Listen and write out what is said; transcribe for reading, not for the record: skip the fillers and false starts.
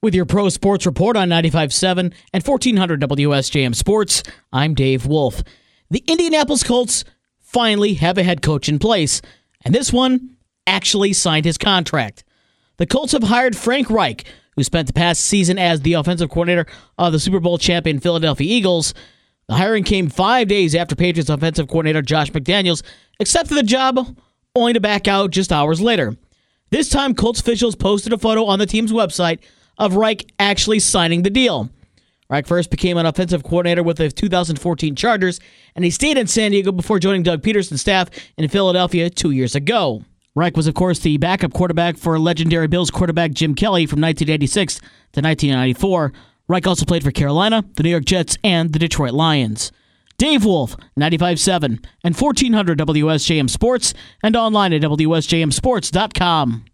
With your pro sports report on 95.7 and 1400 WSJM Sports, I'm Dave Wolf. The Indianapolis Colts finally have a head coach in place, and this one actually signed his contract. The Colts have hired Frank Reich, who spent the past season as the offensive coordinator of the Super Bowl champion Philadelphia Eagles. The hiring came 5 days after Patriots offensive coordinator Josh McDaniels accepted the job, only to back out just hours later. This time, Colts officials posted a photo on the team's website of Reich actually signing the deal. Reich first became an offensive coordinator with the 2014 Chargers, and he stayed in San Diego before joining Doug Peterson's staff in Philadelphia 2 years ago. Reich was, of course, the backup quarterback for legendary Bills quarterback Jim Kelly from 1986 to 1994. Reich also played for Carolina, the New York Jets, and the Detroit Lions. Dave Wolf, 95.7 and 1400 WSJM Sports, and online at WSJMSports.com.